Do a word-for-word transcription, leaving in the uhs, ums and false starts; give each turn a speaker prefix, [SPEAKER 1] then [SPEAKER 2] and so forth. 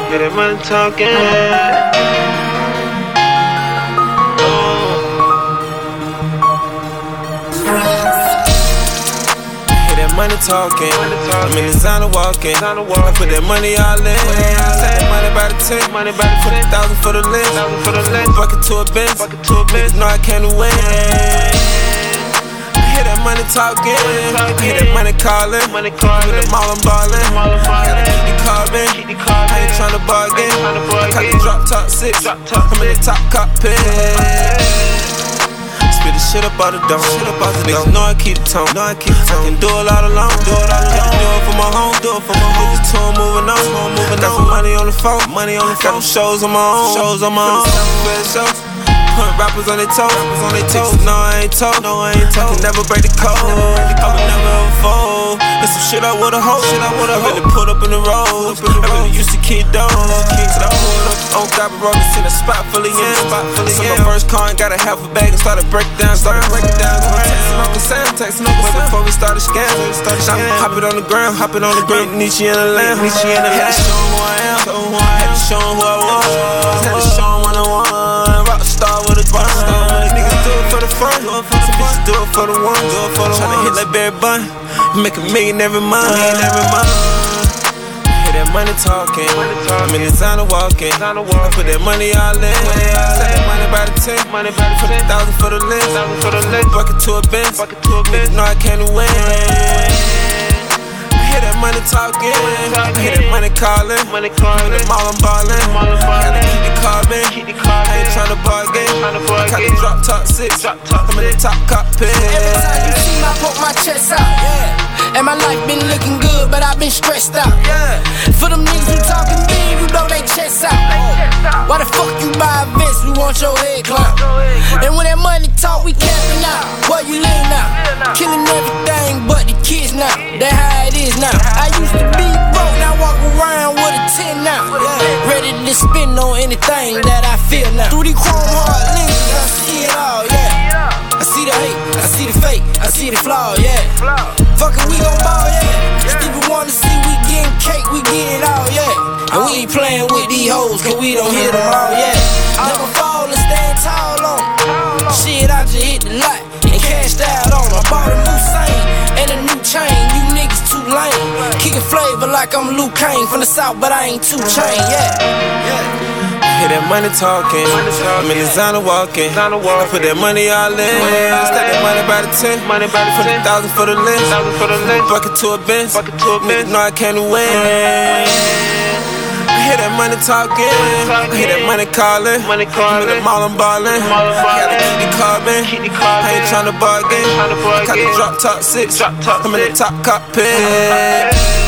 [SPEAKER 1] Hear that money talking.
[SPEAKER 2] Money talking, I'm in designer walking. I put that money all in. Say that money by the ten, money by the twenty thousand for the list. Bucket to a Benz, niggas know I can't win. I hear that money talking, I hear that money calling. With them all I'm ballin', gotta keep the carbon. I ain't tryna bargain. I got the drop top six, I'm in the top cockpit. Spit the shit up out the dome. Niggas know I keep the tone. Know I keep the tone. I can do it all alone. Do it all alone. Had to do it for my home. Do it for my home. Niggas tour moving on. Moving got some money on the phone. Money on the phone. Got them shows on my own. Shows on my own. Shows. Put rappers on their toes. Rappers on their toes. No, I ain't told. No, I ain't told. I can never break the code. I would never ever fold. There's some shit I would've hold. Shit I would've really put up in the road. I really used to keep down. So I pulled up on top of rollers in a spot full of yams. So my first car and got a half a bag and started breaking down. Started breaking down. Texting Uncle Sam, texting Uncle Sam before we started scamming. Hop it on the ground, hop it on the ground. Nietzsche in the lamb. Nietzsche in the lamb. Had to show him who I am. Had to show him who I was. Had to show him one on one. Rock star with a gun. Niggas do it for the fun. Some bitches do it for the one. Tryna hit like Barry Bun. Make a million every month. Every month. Hear that money talking. I'm in designer walking. I put that money all in. Say that money by the ten. Twenty thousand for the list. Bucket to a Benz. Niggas know I can't win. I hear that money talking. I hear that money calling. With them all I'm ballin'. Gotta keep the carbon. I ain't tryna bargain. I got the drop top six. I'm in the top cockpit.
[SPEAKER 3] Every time you see me, I poke my chest out. And my life been looking good, but I been stressed out. For them niggas who talking big, you know they chest out. Why the fuck you buy a vest? We want your head clap. And when that money talk, we capping out. Where you live now? Killing everything but the kids now. That how it is now. I used to be broke, now walk around with a ten now. Ready to spend on anything that I feel now. Through these chrome hard lenses, I see it all, yeah. I see the hate, I see the fake, I see the flaw, yeah. Fuckin' we gon' ball, yeah. Still wanna see we gettin' cake, we get it all, yeah. And we ain't playin' with these hoes, cause we don't hit them all, yeah. Never fall and stand tall on them. Shit, I just hit the lot and cashed out on them. I bought a new Saint and a new chain, you niggas too lame. Kickin' flavor like I'm Luke Kane from the south, but I ain't two chain, yeah. Yeah.
[SPEAKER 2] Hear that money talking, I'm in designer walking. I put that money all in. Stack that money by the ten, twenty thousand for the list. Bucket to a Benz, niggas know I can't win. I hear that money talking, I hear that money calling. With them all I'm ballin', gotta keep the carbon. I ain't tryna bargain. I got the drop top six, I'm in the top cockpit.